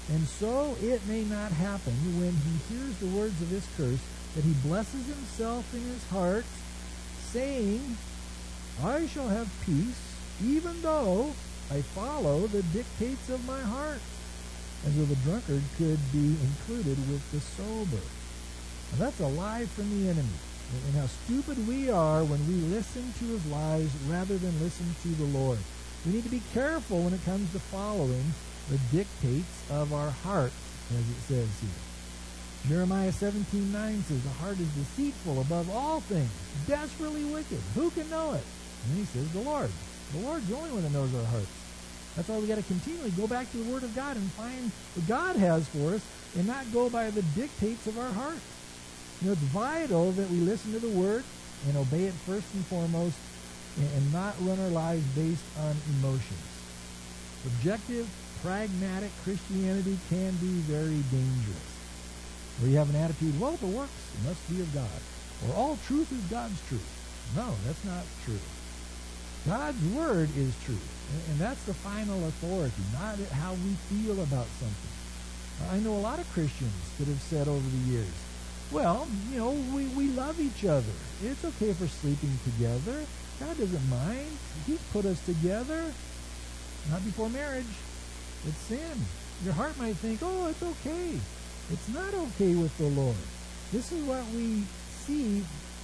And so it may not happen when he hears the words of this curse that he blesses himself in his heart, saying, I shall have peace, even though I follow the dictates of my heart. As though the drunkard could be included with the sober. Now that's a lie from the enemy. And how stupid we are when we listen to his lies rather than listen to the Lord. We need to be careful when it comes to following the dictates of our heart, as it says here. Jeremiah 17:9 says, the heart is deceitful above all things, desperately wicked. Who can know it? And then he says, the Lord. The Lord's the only one that knows our hearts. That's why we got to continually go back to the Word of God and find what God has for us and not go by the dictates of our heart. You know, it's vital that we listen to the Word and obey it first and foremost and not run our lives based on emotions. Objective, pragmatic Christianity can be very dangerous. Where you have an attitude, well, the works must be of God. Or all truth is God's truth. No, that's not true. God's Word is truth. And that's the final authority, not how we feel about something. I know a lot of Christians that have said over the years, well, you know, we love each other. It's okay if we're sleeping together. God doesn't mind. He put us together. Not before marriage. It's sin. Your heart might think, oh, it's okay. It's not okay with the Lord. This is what we see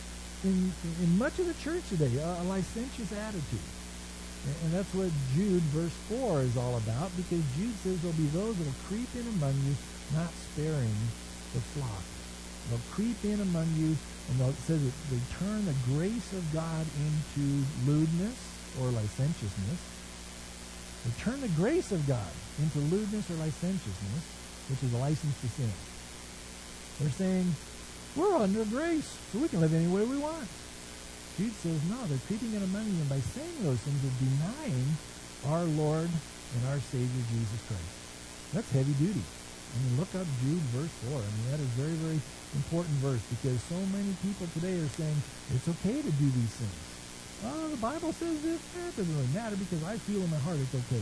in much of the church today, a licentious attitude. And that's what Jude verse 4 is all about, because Jude says there'll be those that will creep in among you, not sparing the flock. They'll creep in among you, and it says that they turn the grace of God into lewdness or licentiousness. They turn the grace of God into lewdness or licentiousness, which is a license to sin. They're saying, we're under grace, so we can live any way we want. Jude says, no, they're creeping in among you, and by saying those things, they're denying our Lord and our Savior, Jesus Christ. That's heavy duty. I mean, look up Jude verse 4. I mean, that is a very, very important verse, because so many people today are saying, it's okay to do these things. Oh, the Bible says this. It doesn't really matter because I feel in my heart it's okay.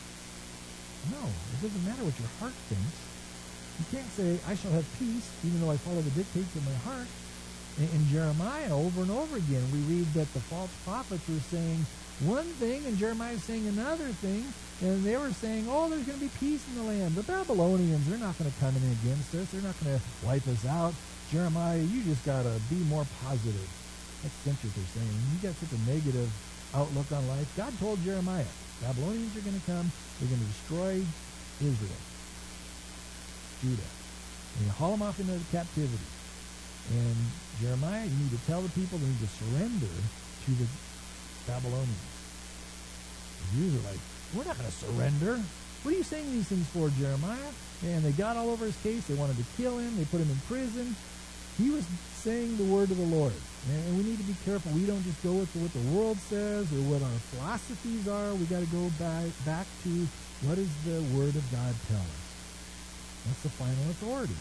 No, it doesn't matter what your heart thinks. You can't say, I shall have peace, even though I follow the dictates of my heart. In Jeremiah, over and over again, we read that the false prophets were saying one thing, and Jeremiah is saying another thing, and they were saying, oh, there's going to be peace in the land. The Babylonians, they're not going to come in against us. They're not going to wipe us out. Jeremiah, you just got to be more positive. That's essentially what they're saying. You got such a negative outlook on life. God told Jeremiah, Babylonians are going to come. They're going to destroy Israel, Judah. And you haul them off into captivity. And Jeremiah, you need to tell the people they need to surrender to the Babylonians. The Jews are like, we're not going to surrender. What are you saying these things for, Jeremiah? And they got all over his case. They wanted to kill him. They put him in prison. He was saying the word of the Lord. And we need to be careful. We don't just go with what the world says or what our philosophies are. We got to go back to what does the Word of God tell us. That's the final authority.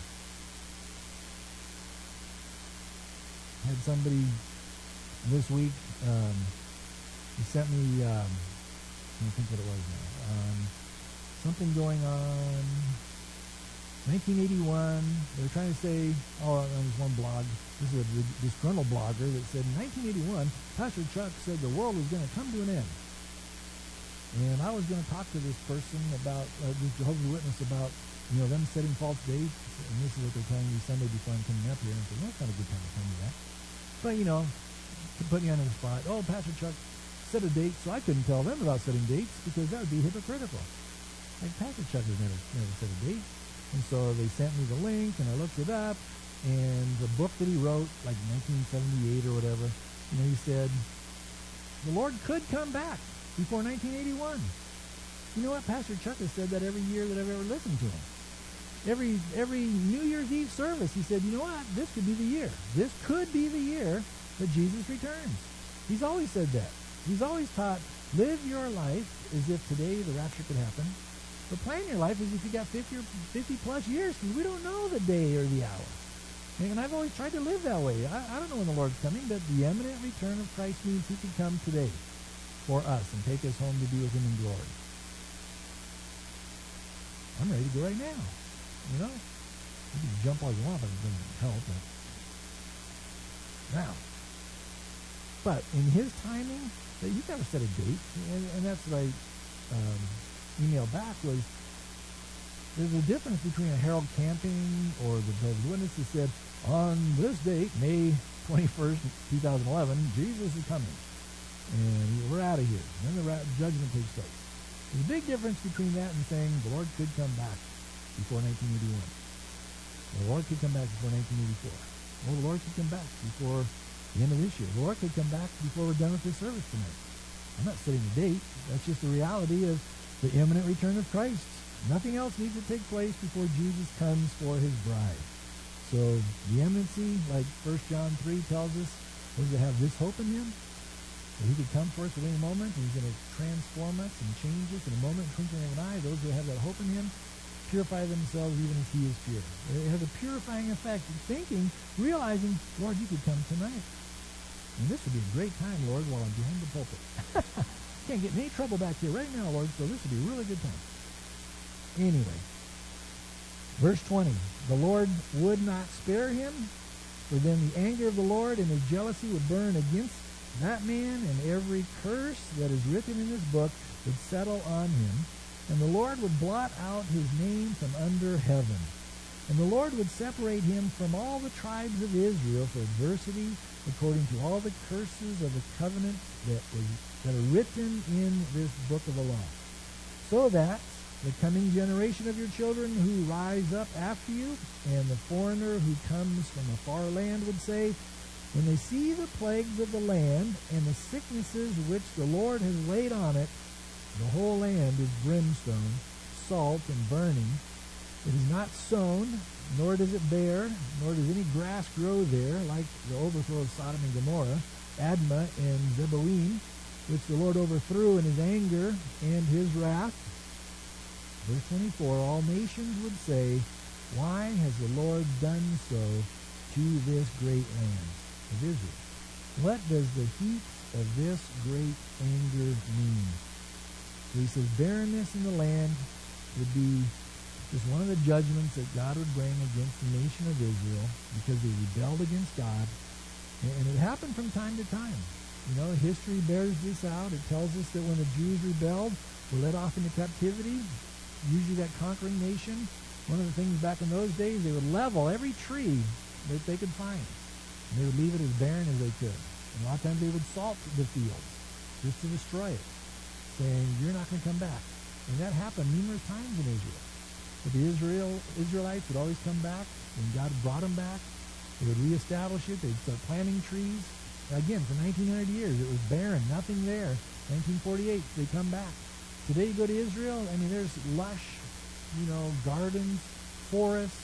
I had somebody this week, he sent me, I don't think what it was now, something going on, 1981, they were trying to say, on this one blog, this is a disgruntled blogger that said, in 1981, Pastor Chuck said the world was going to come to an end. And I was going to talk to this person about, this Jehovah's Witness about, you know, them setting false dates, and this is what they're telling me Sunday before I'm coming up here. And I said, well, that's not a good time to tell me that. But, you know, to put me on the spot, oh, Pastor Chuck set a date, so I couldn't tell them about setting dates because that would be hypocritical. Like, Pastor Chuck has never set a date. And so they sent me the link, and I looked it up, and the book that he wrote, like 1978 or whatever, you know, he said, the Lord could come back before 1981. You know what? Pastor Chuck has said that every year that I've ever listened to him. Every New Year's Eve service, he said, you know what? This could be the year. This could be the year that Jesus returns. He's always said that. He's always taught, live your life as if today the rapture could happen. But plan your life as if you got 50 plus years, because we don't know the day or the hour. And I've always tried to live that way. I don't know when the Lord's coming, but the imminent return of Christ means he could come today for us and take us home to be with him in glory. I'm ready to go right now. You know? You can jump all you want, but it doesn't help. Now, but in his timing, he never set a date, and that's what I emailed back was, there's a difference between a Harold Camping or the Jehovah's Witness that said, on this date, May 21st, 2011, Jesus is coming, and we're out of here. And then the judgment takes place. There's a big difference between that and saying the Lord could come back before 1981. The Lord could come back before 1984. Or the Lord could come back before the end of this year. The Lord could come back before we're done with this service tonight. I'm not setting a date. That's just the reality of the imminent return of Christ. Nothing else needs to take place before Jesus comes for his bride. So the imminency, like 1 John 3 tells us, is to have this hope in him, that he could come for us at any moment, and he's going to transform us and change us in a moment, twinkling of an eye. Those who have that hope in him purify themselves even as he is pure. It has a purifying effect of thinking, realizing, Lord, you could come tonight. And this would be a great time, Lord, while I'm behind the pulpit. Can't get in any trouble back here right now, Lord, so this would be a really good time. Anyway, verse 20, the Lord would not spare him, for then the anger of the Lord and his jealousy would burn against that man, and every curse that is written in this book would settle on him, and the Lord would blot out his name from under heaven. And the Lord would separate him from all the tribes of Israel for adversity, according to all the curses of the covenant that are written in this book of the law, so that the coming generation of your children who rise up after you, and the foreigner who comes from a far land would say, when they see the plagues of the land and the sicknesses which the Lord has laid on it, the whole land is brimstone, salt, and burning. It is not sown, nor does it bear, nor does any grass grow there, like the overthrow of Sodom and Gomorrah, Admah and Zeboim, which the Lord overthrew in his anger and his wrath. Verse 24, all nations would say, why has the Lord done so to this great land of Israel? What does the heat of this great anger mean? So he says barrenness in the land would be just one of the judgments that God would bring against the nation of Israel because they rebelled against God. And it happened from time to time. You know, history bears this out. It tells us that when the Jews rebelled, were led off into captivity, usually that conquering nation, one of the things back in those days, they would level every tree that they could find. And they would leave it as barren as they could. And a lot of times they would salt the fields just to destroy it, saying, you're not going to come back. And that happened numerous times in Israel. But the Israelites would always come back. When God brought them back, they would reestablish it. They'd start planting trees. Again, for 1900 years, it was barren, nothing there. 1948, they come back. Today you go to Israel, I mean, there's lush, gardens, forests,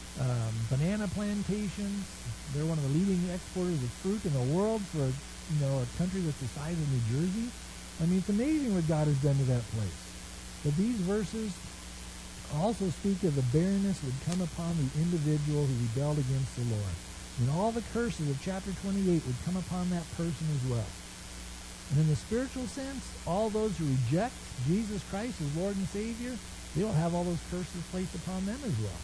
banana plantations. They're one of the leading exporters of fruit in the world for, a country that's the size of New Jersey. I mean, it's amazing what God has done to that place. But these verses also speak of the barrenness would come upon the individual who rebelled against the Lord. And all the curses of chapter 28 would come upon that person as well. And in the spiritual sense, all those who reject Jesus Christ as Lord and Savior, they'll have all those curses placed upon them as well.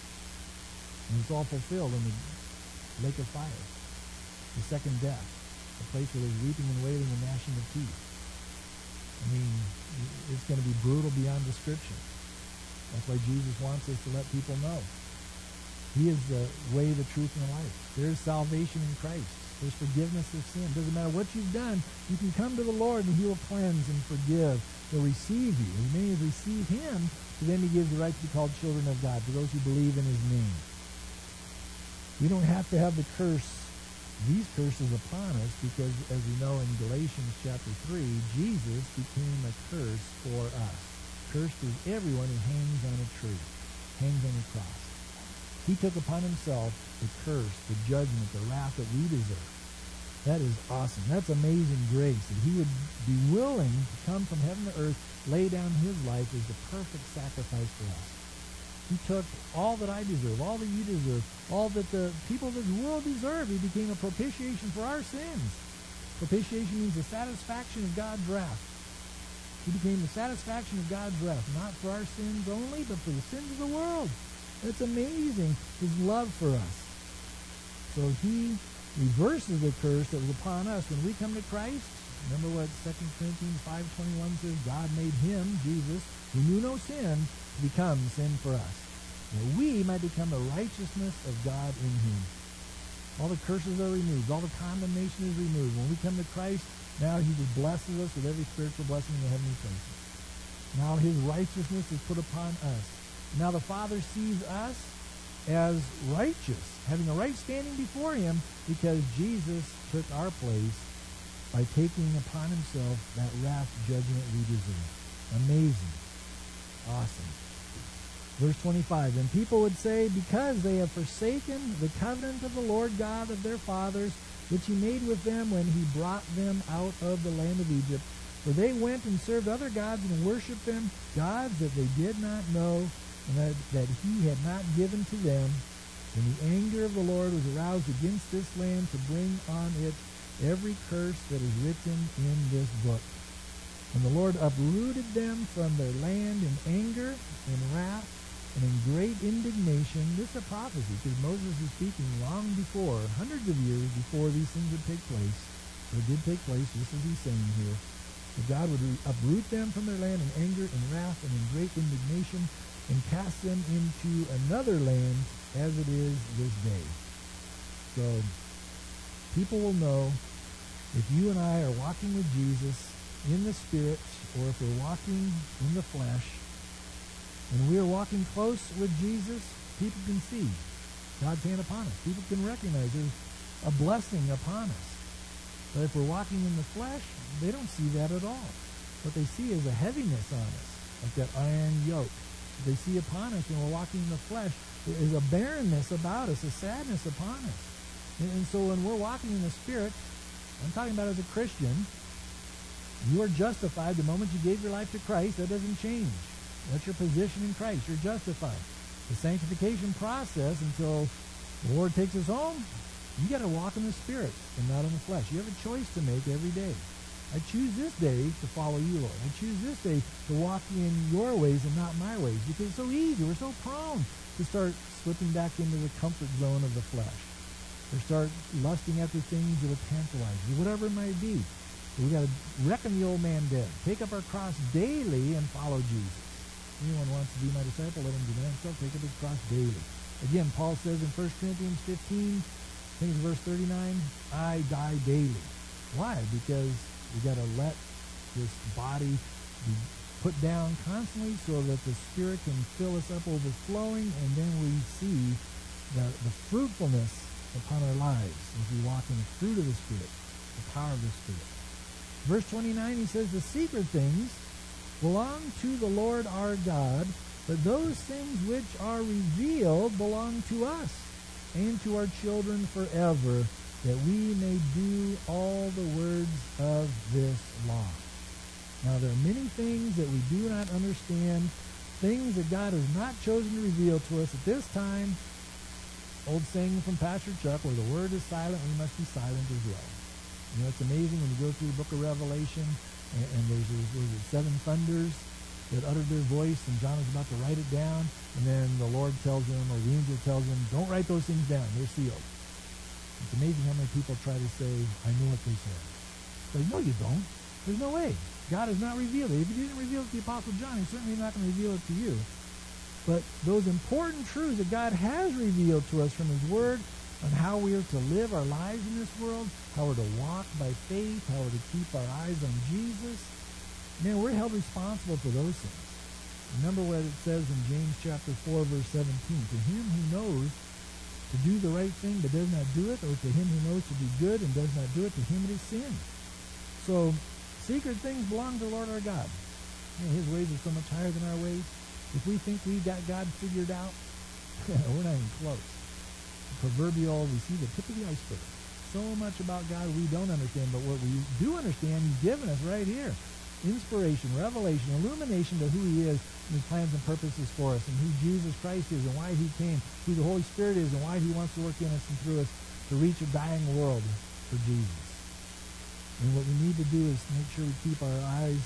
And it's all fulfilled in the lake of fire, the second death, the place where there's weeping and wailing and gnashing of teeth. I mean, it's going to be brutal beyond description. That's why Jesus wants us to let people know. He is the way, the truth, and the life. There's salvation in Christ. There's forgiveness of sin. Doesn't matter what you've done, you can come to the Lord and he will cleanse and forgive. He'll receive you. As many as receive him, to them he gives the right to be called children of God, to those who believe in his name. We don't have to have these curses upon us, because as we know in Galatians chapter 3, Jesus became a curse for us. Cursed is everyone who hangs on a tree, hangs on a cross. He took upon himself the curse, the judgment, the wrath that we deserve. That is awesome. That's amazing grace, that he would be willing to come from heaven to earth, lay down his life as the perfect sacrifice for us. He took all that I deserve, all that you deserve, all that the people of this world deserve. He became a propitiation for our sins. Propitiation means the satisfaction of God's wrath. He became the satisfaction of God's wrath, not for our sins only, but for the sins of the world. It's amazing, his love for us. So he reverses the curse that was upon us when we come to Christ. Remember what 2 Corinthians 5:21 says? God made him, Jesus, who knew no sin, to become sin for us, that we might become the righteousness of God in him. All the curses are removed. All the condemnation is removed. When we come to Christ, now he just blesses us with every spiritual blessing in the heavenly places. Now his righteousness is put upon us. Now the Father sees us as righteous, having a right standing before him, because Jesus took our place by taking upon himself that wrath judgment we deserve. Amazing. Awesome. Verse 25, and people would say, because they have forsaken the covenant of the Lord God of their fathers, which he made with them when he brought them out of the land of Egypt, for they went and served other gods and worshipped them, gods that they did not know, and that he had not given to them. And the anger of the Lord was aroused against this land to bring on it every curse that is written in this book. And the Lord uprooted them from their land in anger, in wrath, and in great indignation. This is a prophecy, because Moses is speaking long before, hundreds of years before these things would take place. So it did take place, just as he's saying here. That God would uproot them from their land in anger, in wrath, and in great indignation, and cast them into another land as it is this day. So people will know if you and I are walking with Jesus in the Spirit, or if we're walking in the flesh, and we are walking close with Jesus, people can see God's hand upon us. People can recognize there's a blessing upon us. But if we're walking in the flesh, they don't see that at all. What they see is a heaviness on us, like that iron yoke. What they see upon us when we're walking in the flesh is a barrenness about us, a sadness upon us. And so when we're walking in the Spirit, I'm talking about as a Christian, you are justified the moment you gave your life to Christ. That doesn't change. That's your position in Christ. You're justified. The sanctification process until the Lord takes us home, you got to walk in the Spirit and not in the flesh. You have a choice to make every day. I choose this day to follow you, Lord. I choose this day to walk in your ways and not my ways, because it's so easy. We're so prone to start slipping back into the comfort zone of the flesh, or start lusting after things that will tantalize you, whatever it might be. We got to reckon the old man dead, take up our cross daily, and follow Jesus. Anyone wants to be my disciple, let him deny himself, take up his cross daily. Again, Paul says in 1 Corinthians 15, I think it's verse 39, I die daily. Why? Because we got to let this body be put down constantly so that the Spirit can fill us up overflowing, and then we see the fruitfulness upon our lives as we walk in the fruit of the Spirit, the power of the Spirit. Verse 29, he says, the secret things belong to the Lord our God, but those things which are revealed belong to us and to our children forever, that we may do all the words of this law. Now, there are many things that we do not understand, things that God has not chosen to reveal to us at this time. Old saying from Pastor Chuck, where the word is silent, we must be silent as well. You know, it's amazing when you go through the book of Revelation, and there's 7 thunders that uttered their voice, and John is about to write it down, and then the Lord tells him, or the angel tells him, don't write those things down, they're sealed. It's amazing how many people try to say, I know what they said. But no, you don't. There's no way. God has not revealed it. If he didn't reveal it to the Apostle John, he's certainly not going to reveal it to you. But those important truths that God has revealed to us from his word, on how we are to live our lives in this world, how we're to walk by faith, how we're to keep our eyes on Jesus, man, we're held responsible for those things. Remember what it says in James chapter 4, verse 17. To him who knows to do the right thing but does not do it, or to him who knows to do good and does not do it, to him it is sin. So, secret things belong to the Lord our God. Man, his ways are so much higher than our ways. If we think we got God figured out, we're not even close. The proverbial, we see the tip of the iceberg. So much about God we don't understand, but what we do understand, he's given us right here. Inspiration, revelation, illumination to who he is and his plans and purposes for us, and who Jesus Christ is and why he came, who the Holy Spirit is and why he wants to work in us and through us to reach a dying world for Jesus. And what we need to do is make sure we keep our eyes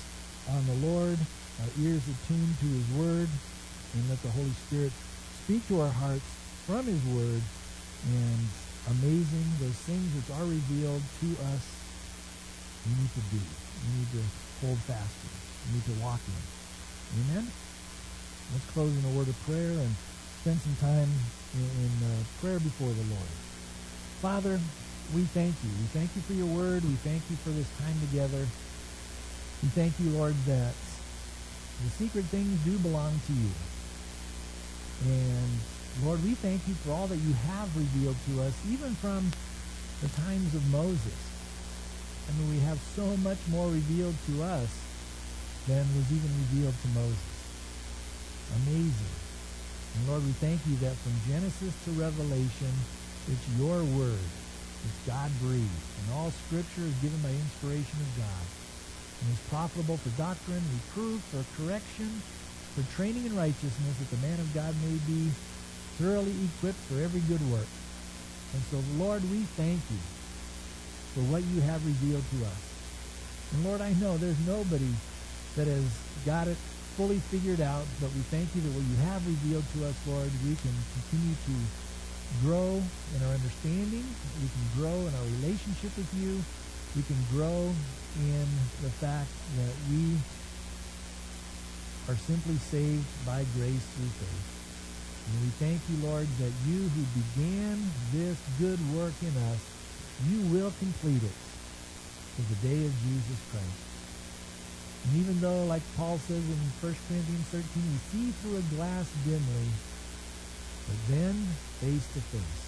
on the Lord, our ears attuned to his word, and let the Holy Spirit speak to our hearts from his word. And amazing, those things which are revealed to us, we need to do. We need to hold fast to. We need to walk in. Amen? Let's close in a word of prayer and spend some time in prayer before the Lord. Father, we thank you. We thank you for your word. We thank you for this time together. We thank you, Lord, that the secret things do belong to you. And, Lord, we thank you for all that you have revealed to us, even from the times of Moses. I mean, we have so much more revealed to us than was even revealed to Moses. Amazing. And Lord, we thank you that from Genesis to Revelation, it's your word. It's God-breathed. And all Scripture is given by inspiration of God. And is profitable for doctrine, reproof, for correction, for training in righteousness, that the man of God may be thoroughly equipped for every good work. And so, Lord, we thank you for what you have revealed to us. And Lord, I know there's nobody that has got it fully figured out, but we thank you that what you have revealed to us, Lord, we can continue to grow in our understanding. We can grow in our relationship with you. We can grow in the fact that we are simply saved by grace through faith. And we thank you, Lord, that you who began this good work in us, you will complete it to the day of Jesus Christ. And even though, like Paul says in 1 Corinthians 13, we see through a glass dimly, but then face to face.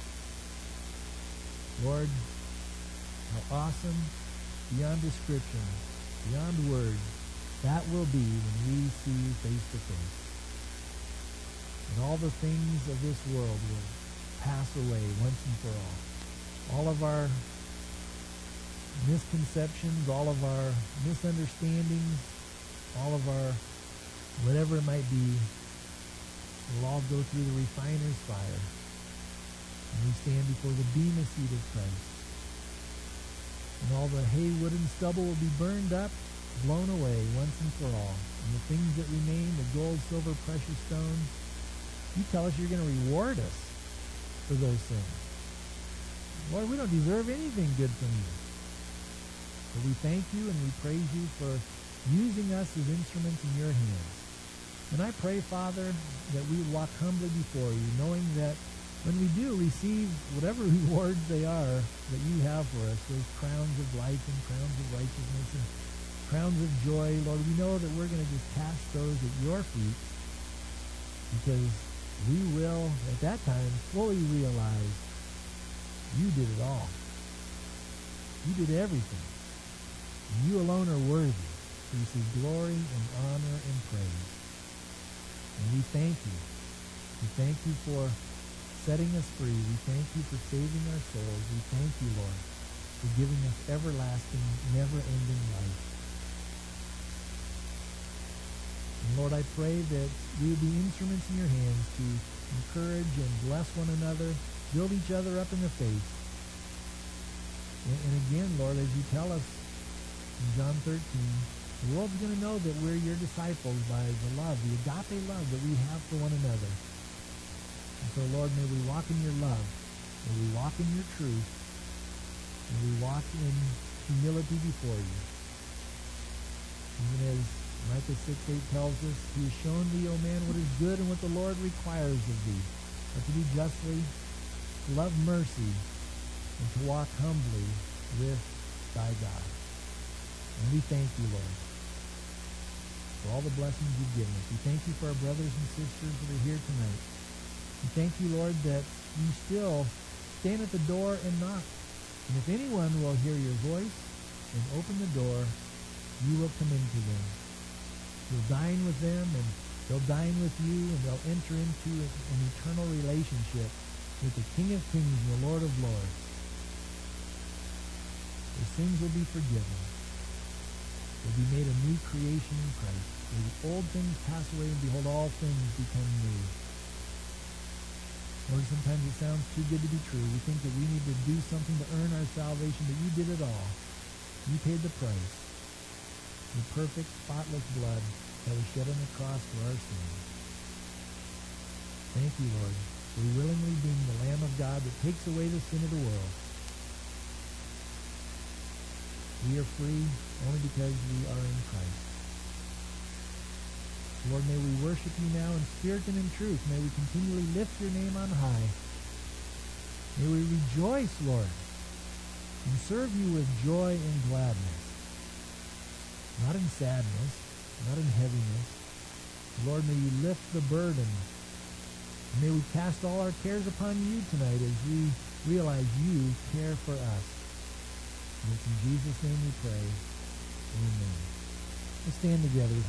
Lord, how awesome, beyond description, beyond words, that will be when we see you face to face. And all the things of this world will pass away once and for all. All of our misconceptions, all of our misunderstandings, all of our whatever it might be, will all go through the refiner's fire. And we stand before the bema seat of Christ. And all the hay, wood, and stubble will be burned up, blown away once and for all. And the things that remain, the gold, silver, precious stones, you tell us you're going to reward us for those things. Lord, we don't deserve anything good from you. But we thank you and we praise you for using us as instruments in your hands. And I pray, Father, that we walk humbly before you, knowing that when we do receive whatever rewards they are that you have for us, those crowns of life and crowns of righteousness and crowns of joy, Lord, we know that we're going to just cast those at your feet, because we will, at that time, fully realize you did it all. You did everything. You alone are worthy to receive glory and honor and praise. And we thank you. We thank you for setting us free. We thank you for saving our souls. We thank you, Lord, for giving us everlasting, never-ending life. And Lord, I pray that we will be instruments in your hands to encourage and bless one another, build each other up in the faith. And again, Lord, as you tell us in John 13, the world's going to know that we're your disciples by the love, the agape love that we have for one another. And so, Lord, may we walk in your love. May we walk in your truth. May we walk in humility before you. Even as Micah 6:8 tells us, he has shown thee, O man, what is good and what the Lord requires of thee, but to do justly, to love mercy, and to walk humbly with thy God. And we thank you, Lord, for all the blessings you've given us. We thank you for our brothers and sisters that are here tonight. We thank you, Lord, that you still stand at the door and knock. And if anyone will hear your voice and open the door, you will come into them. You'll dine with them, and they'll dine with you, and they'll enter into an eternal relationship with the King of Kings and the Lord of Lords. Their sins will be forgiven. They'll be made a new creation in Christ. Where the old things pass away, and behold, all things become new. Lord, sometimes it sounds too good to be true. We think that we need to do something to earn our salvation, but you did it all. You paid the price. your perfect, spotless blood that was shed on the cross for our sins. Thank you, Lord, for willingly being the Lamb of God that takes away the sin of the world. We are free only because we are in Christ. Lord, may we worship you now in spirit and in truth. May we continually lift your name on high. May we rejoice, Lord, and serve you with joy and gladness. Not in sadness, not in heaviness. Lord, may you lift the burden. May we cast all our cares upon you tonight as we realize you care for us. And it's in Jesus' name we pray. Amen. Let's stand together.